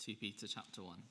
2 Peter chapter 1.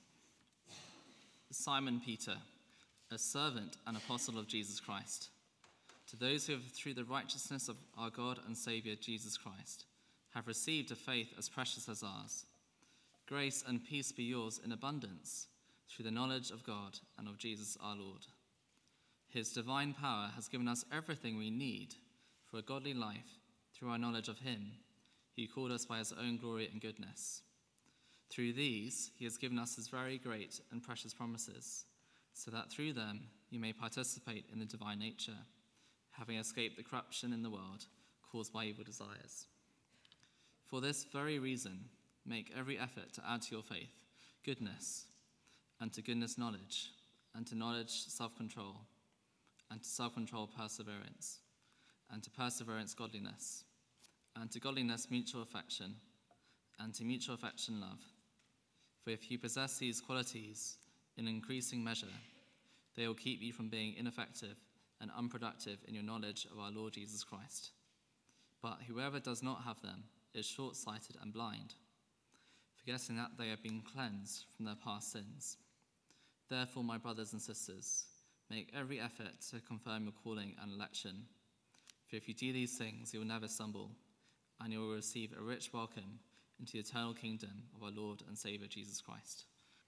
Simon Peter, a servant and apostle of Jesus Christ, to those who have, through the righteousness of our God and Saviour Jesus Christ, have received a faith as precious as ours. Grace and peace be yours in abundance through the knowledge of God and of Jesus our Lord. His divine power has given us everything we need for a godly life through our knowledge of him, who called us by his own glory and goodness. Through these, he has given us his very great and precious promises, so that through them you may participate in the divine nature, having escaped the corruption in the world caused by evil desires. For this very reason, make every effort to add to your faith goodness, and to goodness knowledge, and to knowledge self-control, and to self-control perseverance, and to perseverance godliness, and to godliness mutual affection, and to mutual affection love. For if you possess these qualities in increasing measure, they will keep you from being ineffective and unproductive in your knowledge of our Lord Jesus Christ. But whoever does not have them is short-sighted and blind, forgetting that they have been cleansed from their past sins. Therefore, my brothers and sisters, make every effort to confirm your calling and election. For if you do these things, you will never stumble, and you will receive a rich welcome into the eternal kingdom of our Lord and Saviour Jesus Christ.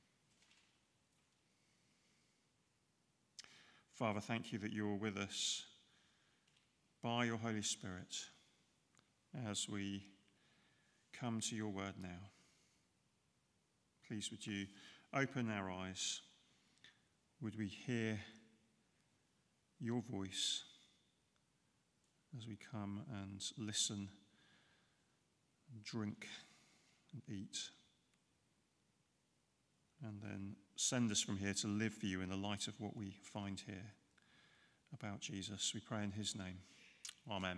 Father, thank you that you're with us by your Holy Spirit as we come to your word now. Please, would you open our eyes? Would we hear your voice as we come and listen and drink and eat, and then send us from here to live for you in the light of what we find here about Jesus. We pray in his name. Amen.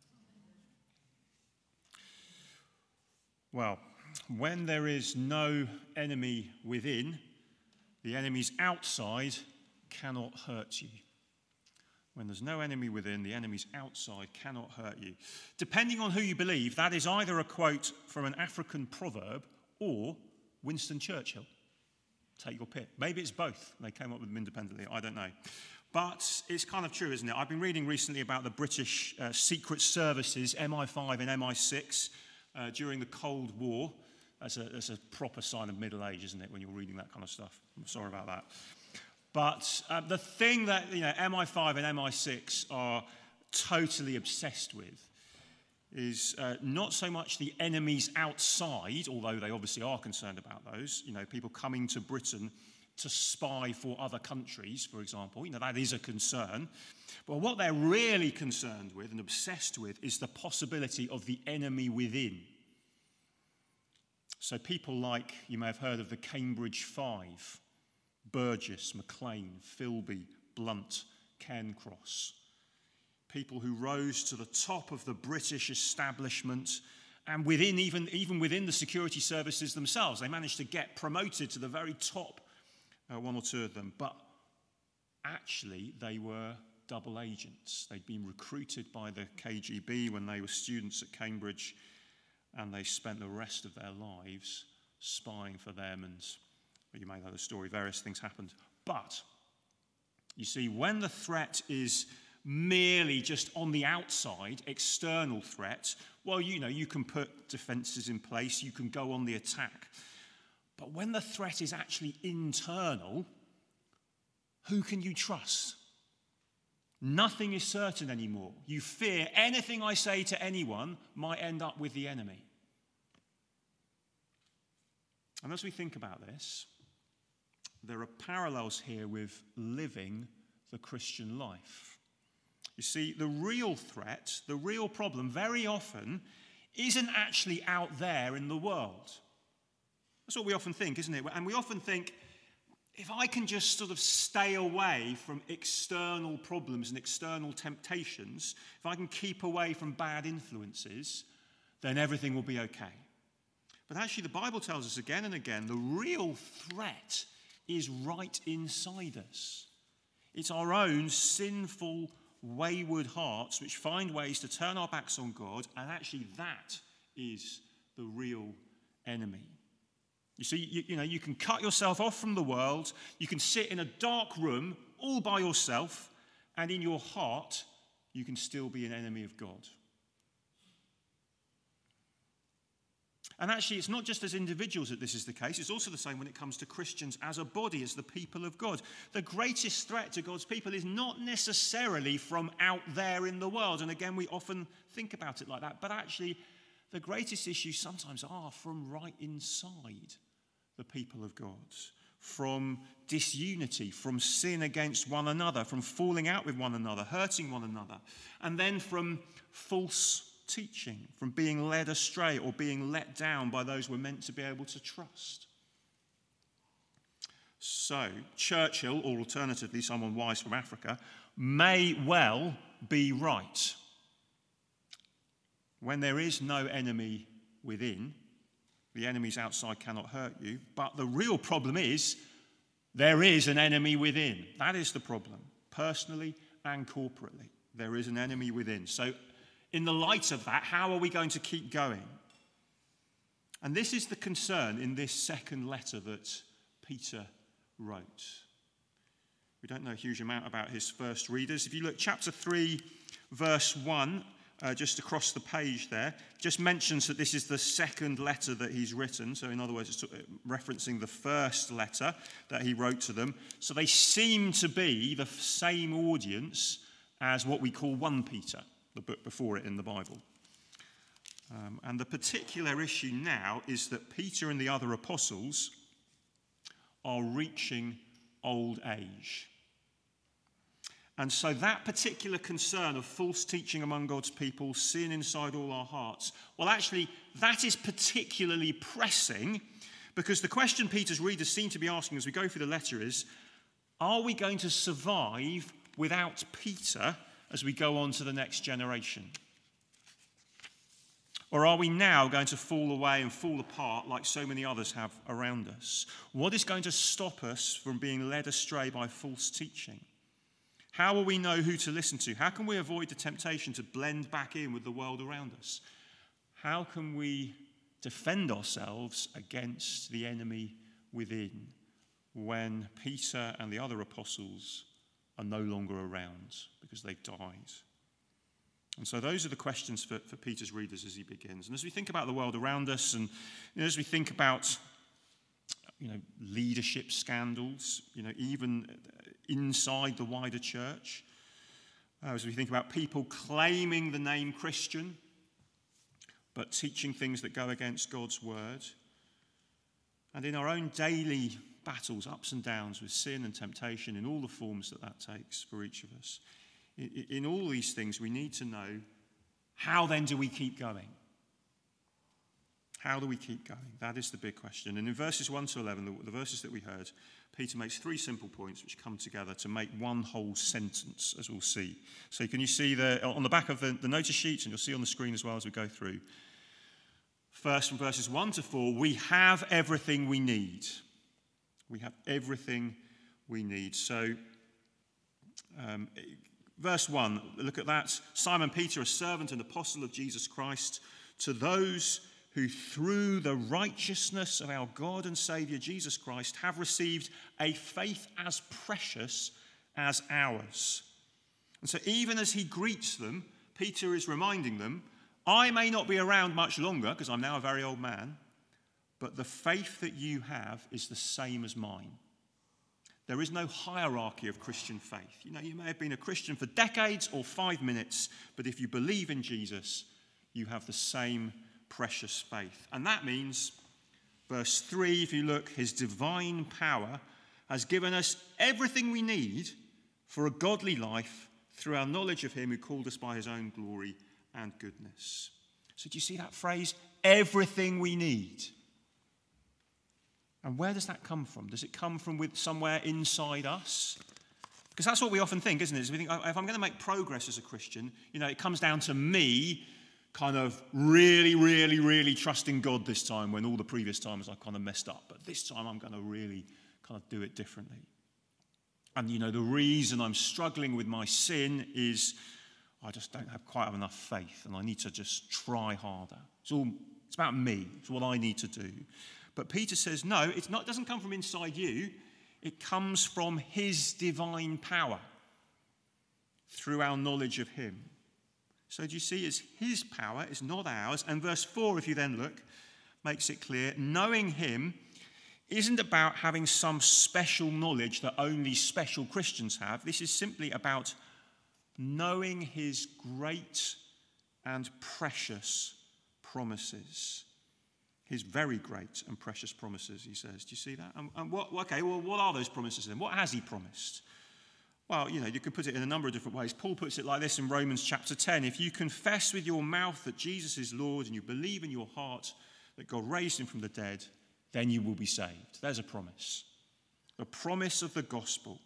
Well, when there is no enemy within, the enemies outside cannot hurt you. When there's no enemy within, the enemies outside cannot hurt you. Depending on who you believe, that is either a quote from an African proverb or Winston Churchill. Take your pick. Maybe it's both. They came up with them independently. I don't know. But it's kind of true, isn't it? I've been reading recently about the British Secret Services, MI5 and MI6, during the Cold War. That's a proper sign of middle age, isn't it, when you're reading that kind of stuff? I'm sorry about that. But the thing that MI5 and MI6 are totally obsessed with is not so much the enemies outside, although they obviously are concerned about those, people coming to Britain to spy for other countries, for example. That is a concern. But what they're really concerned with and obsessed with is the possibility of the enemy within. So people like, you may have heard of the Cambridge Five: Burgess, Maclean, Philby, Blunt, Cairncross. People who rose to the top of the British establishment, and even within the security services themselves, they managed to get promoted to the very top, one or two of them. But actually, they were double agents. They'd been recruited by the KGB when they were students at Cambridge, and they spent the rest of their lives spying for them, and you may know the story, various things happened. But, you see, when the threat is merely just on the outside, external threat, well, you can put defenses in place, you can go on the attack. But when the threat is actually internal, who can you trust? Nothing is certain anymore. You fear anything I say to anyone might end up with the enemy. And as we think about this, there are parallels here with living the Christian life. You see, the real threat, the real problem, very often isn't actually out there in the world. That's what we often think, isn't it? And we often think, if I can just sort of stay away from external problems and external temptations, if I can keep away from bad influences, then everything will be okay. But actually, the Bible tells us again and again, the real threat is right inside us. It's our own sinful, wayward hearts which find ways to turn our backs on God, and actually that is the real enemy. You see, you can cut yourself off from the world. You can sit in a dark room all by yourself, and in your heart, you can still be an enemy of God. And actually, it's not just as individuals that this is the case. It's also the same when it comes to Christians as a body, as the people of God. The greatest threat to God's people is not necessarily from out there in the world. And again, we often think about it like that. But actually, the greatest issues sometimes are from right inside the people of God. From disunity, from sin against one another, from falling out with one another, hurting one another. And then from false teaching, from being led astray or being let down by those we're meant to be able to trust. So, Churchill, or alternatively someone wise from Africa, may well be right. When there is no enemy within, the enemies outside cannot hurt you. But the real problem is there is an enemy within. That is the problem, personally and corporately. There is an enemy within. So, in the light of that, how are we going to keep going? And this is the concern in this second letter that Peter wrote. We don't know a huge amount about his first readers. If you look, chapter 3, verse 1, just across the page there, just mentions that this is the second letter that he's written. So in other words, it's referencing the first letter that he wrote to them. So they seem to be the same audience as what we call 1 Peter. The book before it in the Bible. And the particular issue now is that Peter and the other apostles are reaching old age. And so that particular concern of false teaching among God's people, sin inside all our hearts, well, actually, that is particularly pressing because the question Peter's readers seem to be asking as we go through the letter is, are we going to survive without Peter as we go on to the next generation? Or are we now going to fall away and fall apart like so many others have around us? What is going to stop us from being led astray by false teaching? How will we know who to listen to? How can we avoid the temptation to blend back in with the world around us? How can we defend ourselves against the enemy within when Peter and the other apostles are no longer around because they've died? And so those are the questions for Peter's readers as he begins. And as we think about the world around us and as we think about leadership scandals, even inside the wider church, as we think about people claiming the name Christian but teaching things that go against God's word, and in our own daily battles, ups and downs with sin and temptation in all the forms that takes for each of us. In all these things, we need to know, how then do we keep going? How do we keep going? That is the big question. And in verses 1 to 11, the verses that we heard, Peter makes 3 simple points which come together to make one whole sentence, as we'll see. So can you see on the back of the notice sheets, and you'll see on the screen as well as we go through. First, from verses 1 to 4, we have everything we need. We have everything we need. So, verse 1, look at that. Simon Peter, a servant and apostle of Jesus Christ, to those who through the righteousness of our God and Saviour Jesus Christ have received a faith as precious as ours. And so even as he greets them, Peter is reminding them, I may not be around much longer because I'm now a very old man, but the faith that you have is the same as mine. There is no hierarchy of Christian faith. You may have been a Christian for decades or 5 minutes, but if you believe in Jesus, you have the same precious faith. And that means, verse 3, if you look, his divine power has given us everything we need for a godly life through our knowledge of him who called us by his own glory and goodness. So do you see that phrase? Everything we need. And where does that come from? Does it come from somewhere inside us? Because that's what we often think, isn't it? Is we think, if I'm going to make progress as a Christian, it comes down to me kind of really, really, really trusting God this time when all the previous times I kind of messed up. But this time I'm going to really kind of do it differently. And, the reason I'm struggling with my sin is I just don't have quite enough faith and I need to just try harder. It's about me. It's what I need to do. But Peter says, no, it doesn't come from inside you. It comes from his divine power through our knowledge of him. So do you see, it's his power, it's not ours. And verse 4, if you then look, makes it clear, knowing him isn't about having some special knowledge that only special Christians have. This is simply about knowing his great and precious promises. His very great and precious promises, he says. Do you see that? And what are those promises then? What has he promised? Well, you can put it in a number of different ways. Paul puts it like this in Romans chapter 10. If you confess with your mouth that Jesus is Lord and you believe in your heart that God raised him from the dead, then you will be saved. There's a promise. The promise of the gospel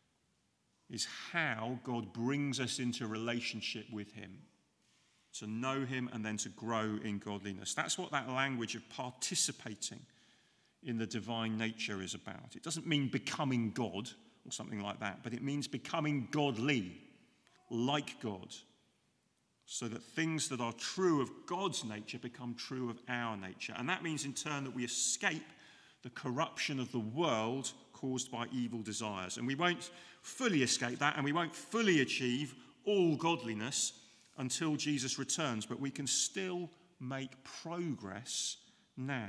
is how God brings us into relationship with him, to know him and then to grow in godliness. That's what that language of participating in the divine nature is about. It doesn't mean becoming God or something like that, but it means becoming godly, like God, so that things that are true of God's nature become true of our nature. And that means in turn that we escape the corruption of the world caused by evil desires. And we won't fully escape that, and we won't fully achieve all godliness until Jesus returns, but we can still make progress now.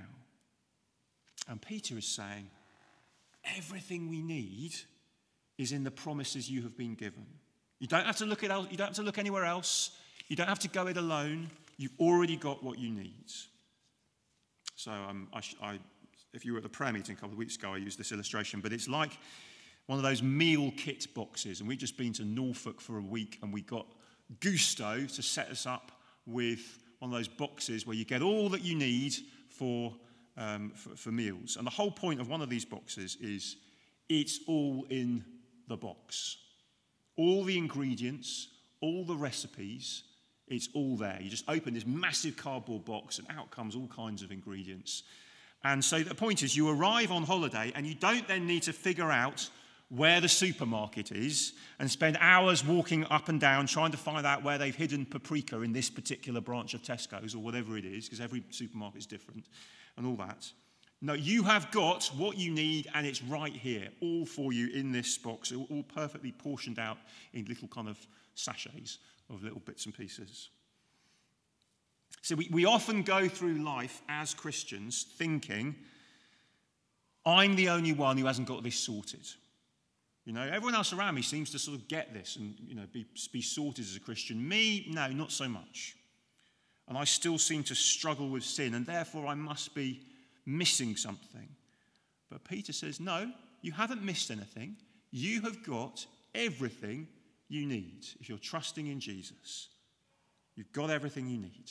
And Peter is saying, everything we need is in the promises you have been given. You don't have to look anywhere else. You don't have to go it alone. You've already got what you need. So if you were at the prayer meeting a couple of weeks ago, I used this illustration, but it's like one of those meal kit boxes. And we've just been to Norfolk for a week, and we got Gusto to set us up with one of those boxes where you get all that you need for meals. And the whole point of one of these boxes is it's all in the box. All the ingredients, all the recipes, it's all there. You just open this massive cardboard box and out comes all kinds of ingredients. And so the point is you arrive on holiday and you don't then need to figure out where the supermarket is and spend hours walking up and down trying to find out where they've hidden paprika in this particular branch of Tesco's or whatever it is, because every supermarket is different and all that. No, you have got what you need and it's right here, all for you in this box, all perfectly portioned out in little kind of sachets of little bits and pieces. So we often go through life as Christians thinking, I'm the only one who hasn't got this sorted. Everyone else around me seems to sort of get this and, be sorted as a Christian. Me, no, not so much. And I still seem to struggle with sin, and therefore I must be missing something. But Peter says, no, you haven't missed anything. You have got everything you need. If you're trusting in Jesus, you've got everything you need.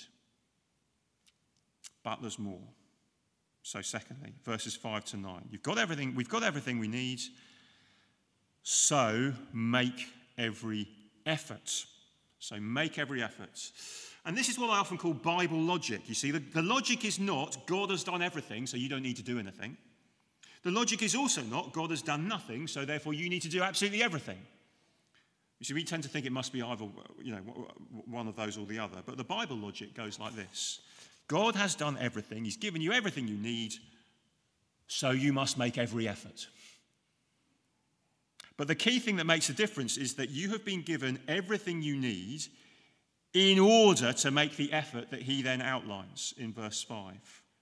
But there's more. So secondly, verses 5 to 9. We've got everything we need. So make every effort. So make every effort. And this is what I often call Bible logic. You see, the logic is not God has done everything, so you don't need to do anything. The logic is also not God has done nothing, so therefore you need to do absolutely everything. You see, we tend to think it must be either, one of those or the other. But the Bible logic goes like this. God has done everything. He's given you everything you need, so you must make every effort. But the key thing that makes a difference is that you have been given everything you need in order to make the effort that he then outlines in verse 5.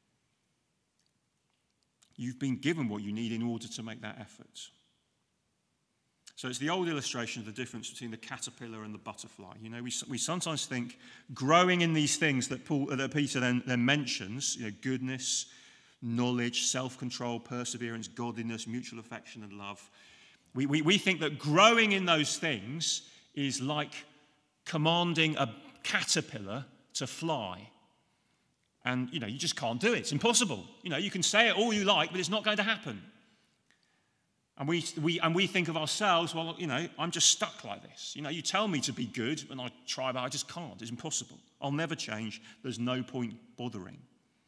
You've been given what you need in order to make that effort. So it's the old illustration of the difference between the caterpillar and the butterfly. We sometimes think growing in these things that Peter then mentions, goodness, knowledge, self-control, perseverance, godliness, mutual affection and love. We think that growing in those things is like commanding a caterpillar to fly. And, you just can't do it. It's impossible. You can say it all you like, but it's not going to happen. And we think of ourselves, well, I'm just stuck like this. You tell me to be good, and I try, but I just can't. It's impossible. I'll never change. There's no point bothering.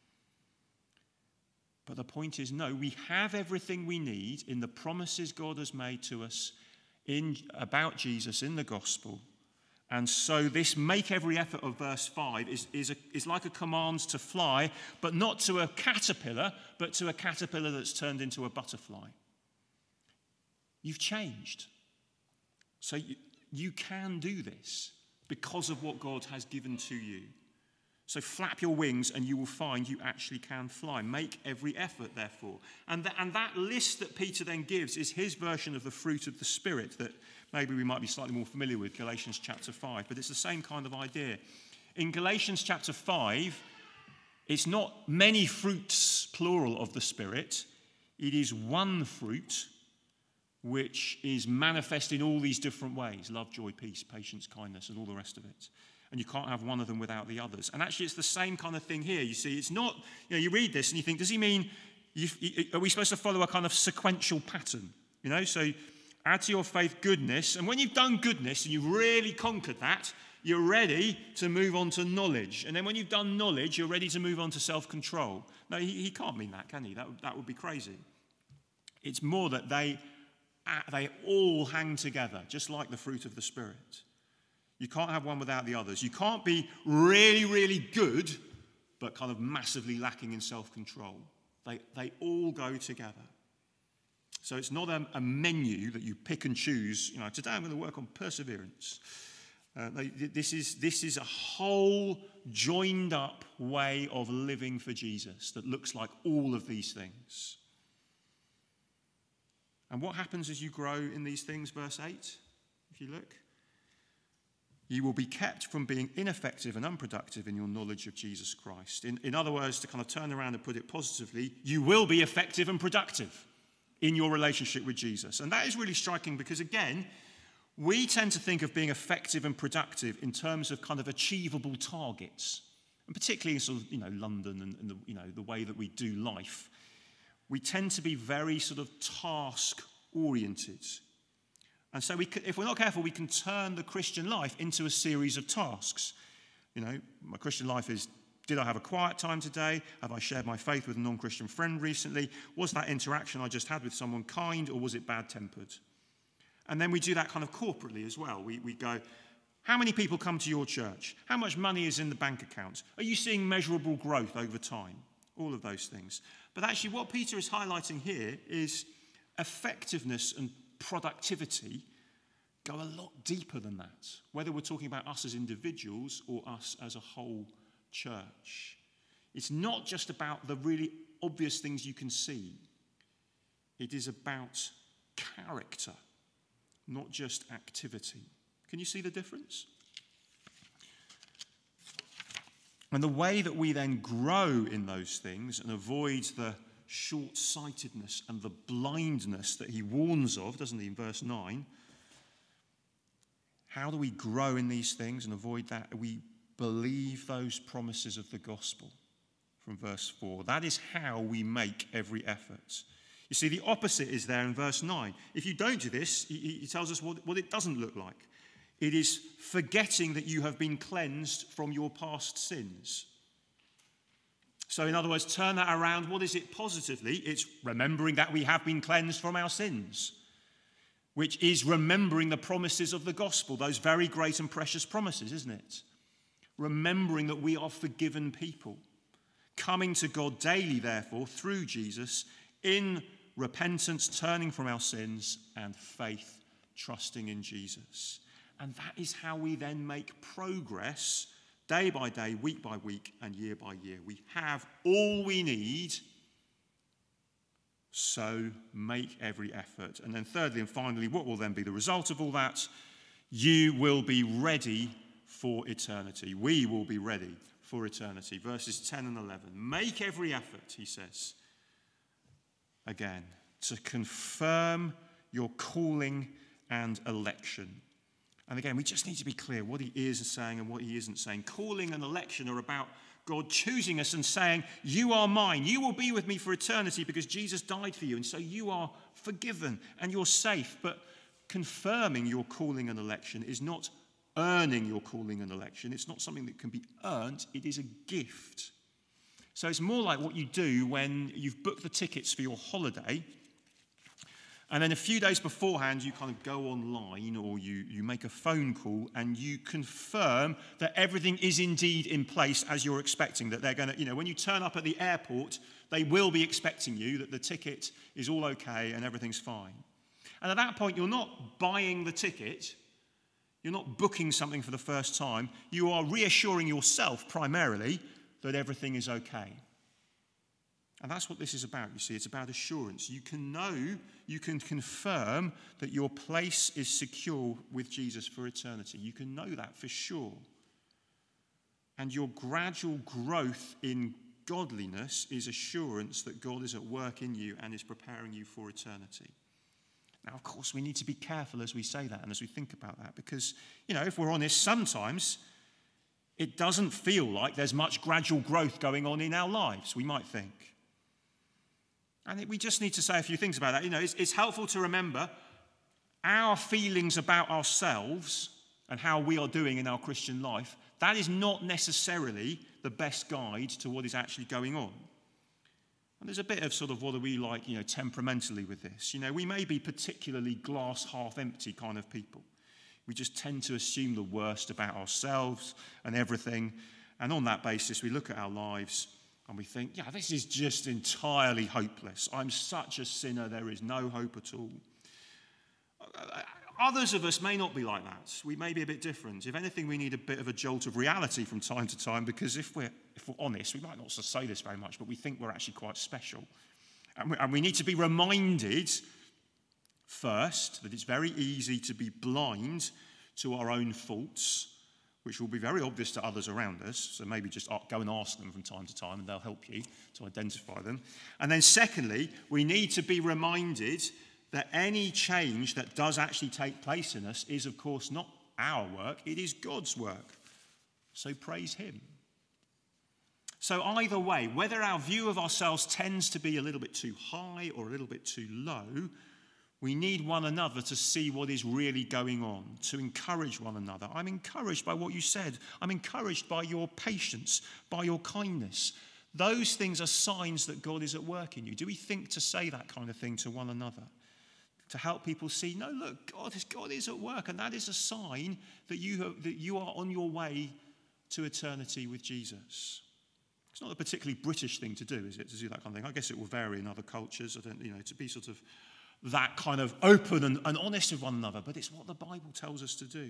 But the point is, no, we have everything we need in the promises God has made to us about Jesus in the gospel, And so this make every effort of verse 5 is like a command to fly, but not to a caterpillar, but to a caterpillar that's turned into a butterfly. You've changed. So you can do this because of what God has given to you. So flap your wings and you will find you actually can fly. Make every effort, therefore. And that list that Peter then gives is his version of the fruit of the Spirit that maybe we might be slightly more familiar with, Galatians chapter 5. But it's the same kind of idea. In Galatians chapter 5, it's not many fruits, plural, of the Spirit. It is one fruit which is manifest in all these different ways: love, joy, peace, patience, kindness, and all the rest of it. And you can't have one of them without the others. And actually, it's the same kind of thing here. You see, it's not, you read this and you think, does he mean, are we supposed to follow a kind of sequential pattern? So add to your faith goodness. And when you've done goodness and you've really conquered that, you're ready to move on to knowledge. And then when you've done knowledge, you're ready to move on to self-control. No, he can't mean that, can he? That would be crazy. It's more that they all hang together, just like the fruit of the Spirit. You can't have one without the others. You can't be really, really good, but kind of massively lacking in self-control. They all go together. So it's not a menu that you pick and choose. Today I'm going to work on perseverance. This is a whole joined up way of living for Jesus that looks like all of these things. And what happens as you grow in these things? Verse 8, if you look. You will be kept from being ineffective and unproductive in your knowledge of Jesus Christ. In other words, to kind of turn around and put it positively, you will be effective and productive in your relationship with Jesus. And that is really striking because, again, we tend to think of being effective and productive in terms of kind of achievable targets. And particularly in sort of, London and the way that we do life. We tend to be very sort of task-oriented. And so if we're not careful, we can turn the Christian life into a series of tasks. My Christian life is, did I have a quiet time today? Have I shared my faith with a non-Christian friend recently? Was that interaction I just had with someone kind, or was it bad-tempered? And then we do that kind of corporately as well. We go, how many people come to your church? How much money is in the bank account? Are you seeing measurable growth over time? All of those things. But actually what Peter is highlighting here is effectiveness and productivity go a lot deeper than that, whether we're talking about us as individuals or us as a whole church. It's not just about the really obvious things you can see. It is about character, not just activity. Can you see the difference? And the way that we then grow in those things and avoid the short-sightedness and the blindness that he warns of, doesn't he, in verse 9? How do we grow in these things and avoid that? We believe those promises of the gospel from verse 4. That is how we make every effort. You see, the opposite is there in verse 9. If you don't do this, he tells us what it doesn't look like. It is forgetting that you have been cleansed from your past sins. So in other words, turn that around. What is it positively? It's remembering that we have been cleansed from our sins, which is remembering the promises of the gospel, those very great and precious promises, isn't it? Remembering that we are forgiven people, coming to God daily, therefore, through Jesus, in repentance, turning from our sins, and faith, trusting in Jesus. And that is how we then make progress day by day, week by week, and year by year. We have all we need, so make every effort. And then thirdly and finally, what will then be the result of all that? You will be ready for eternity. We will be ready for eternity. Verses 10 and 11. Make every effort, he says, again, to confirm your calling and election. And again, we just need to be clear what he is saying and what he isn't saying. Calling and election are about God choosing us and saying, you are mine. You will be with me for eternity because Jesus died for you. And so you are forgiven and you're safe. But confirming your calling and election is not earning your calling and election. It's not something that can be earned. It is a gift. So it's more like what you do when you've booked the tickets for your holiday And then a few days beforehand, you kind of go online or you make a phone call and you confirm that everything is indeed in place as you're expecting, that they're going to, when you turn up at the airport, they will be expecting you, that the ticket is all okay and everything's fine. And at that point, you're not buying the ticket. You're not booking something for the first time. You are reassuring yourself primarily that everything is okay. And that's what this is about, you see. It's about assurance. You can know, you can confirm that your place is secure with Jesus for eternity. You can know that for sure. And your gradual growth in godliness is assurance that God is at work in you and is preparing you for eternity. Now, of course, we need to be careful as we say that and as we think about that because, if we're honest, sometimes it doesn't feel like there's much gradual growth going on in our lives, we might think. And we just need to say a few things about that. It's helpful to remember our feelings about ourselves and how we are doing in our Christian life. That is not necessarily the best guide to what is actually going on. And there's a bit of sort of what are we like, temperamentally with this. We may be particularly glass half empty kind of people. We just tend to assume the worst about ourselves and everything. And on that basis, we look at our lives and we think, this is just entirely hopeless. I'm such a sinner, there is no hope at all. Others of us may not be like that. We may be a bit different. If anything, we need a bit of a jolt of reality from time to time because if we're honest, we might not say this very much, but we think we're actually quite special. And we need to be reminded first that it's very easy to be blind to our own faults, which will be very obvious to others around us. So maybe just go and ask them from time to time and they'll help you to identify them. And then secondly, we need to be reminded that any change that does actually take place in us is, of course, not our work, it is God's work. So praise him. So either way, whether our view of ourselves tends to be a little bit too high or a little bit too low, we need one another to see what is really going on, to encourage one another. I'm encouraged by what you said. I'm encouraged by your patience, by your kindness. Those things are signs that God is at work in you. Do we think to say that kind of thing to one another? To help people see, no, look, God is at work, and that is a sign that you are on your way to eternity with Jesus. It's not a particularly British thing to do, is it, to do that kind of thing? I guess it will vary in other cultures. To be sort of that kind of open and honest with one another, but it's what the Bible tells us to do.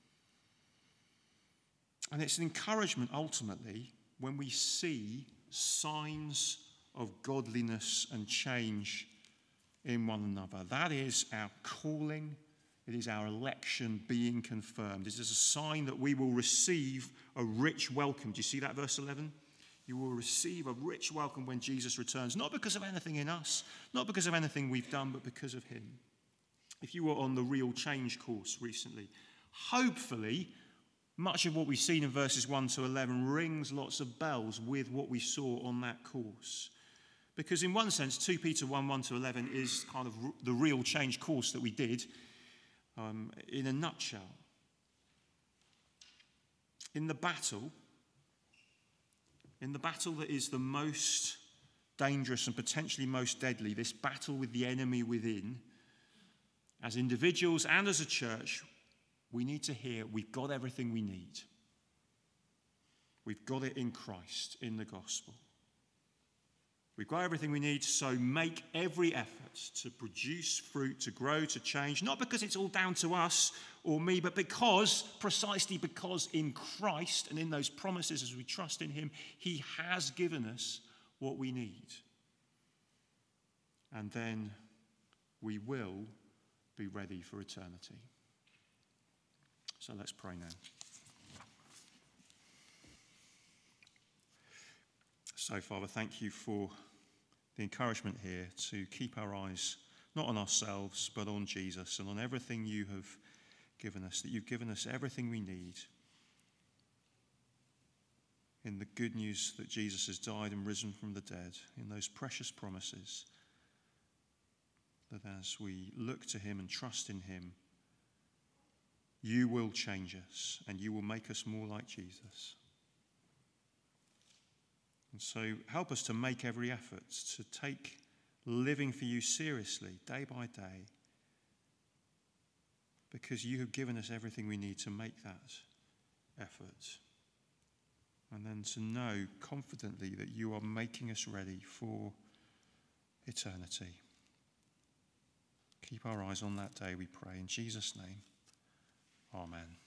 And it's an encouragement, ultimately, when we see signs of godliness and change in one another. That is our calling. It is our election being confirmed. It is a sign that we will receive a rich welcome. Do you see that, verse 11? You will receive a rich welcome when Jesus returns, not because of anything in us, not because of anything we've done, but because of him. If you were on the Real Change course recently, hopefully much of what we've seen in verses 1 to 11 rings lots of bells with what we saw on that course. Because in one sense, 2 Peter 1 to 11 is kind of the Real Change course that we did in a nutshell. In the battle that is the most dangerous and potentially most deadly, this battle with the enemy within, as individuals and as a church, we need to hear we've got everything we need. We've got it in Christ, in the gospel. We've got everything we need, so make every effort to produce fruit, to grow, to change, not because it's all down to us or me, but precisely because in Christ and in those promises as we trust in him, he has given us what we need. And then we will be ready for eternity. So let's pray now. So, Father, thank you for the encouragement here to keep our eyes not on ourselves, but on Jesus and on everything you have given us, that you've given us everything we need in the good news that Jesus has died and risen from the dead, in those precious promises, that as we look to him and trust in him, you will change us and you will make us more like Jesus. And so help us to make every effort to take living for you seriously, day by day, because you have given us everything we need to make that effort. And then to know confidently that you are making us ready for eternity. Keep our eyes on that day, we pray. In Jesus' name, amen.